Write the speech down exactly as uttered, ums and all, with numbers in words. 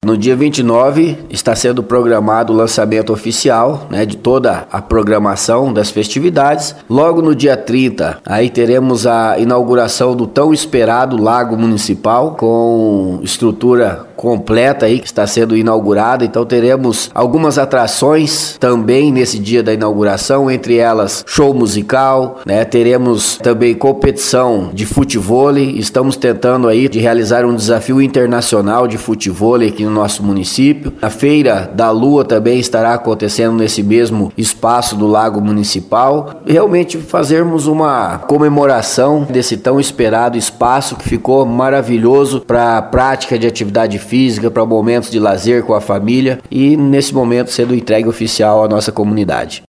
No dia vinte e nove está sendo programado o lançamento oficial, né, de toda a programação das festividades. Logo no dia trinta, aí teremos a inauguração do tão esperado Lago Municipal, com estrutura completa aí que está sendo inaugurada. Então teremos algumas atrações também nesse dia da inauguração, entre elas show musical, né? Teremos também competição de futevôlei. Estamos tentando aí de realizar um desafio internacional de futevôlei aqui no nosso município. A Feira da Lua também estará acontecendo nesse mesmo espaço do Lago Municipal. Realmente fazermos uma comemoração desse tão esperado espaço que ficou maravilhoso para a prática de atividade física, para momentos de lazer com a família, e nesse momento sendo entregue oficial à nossa comunidade.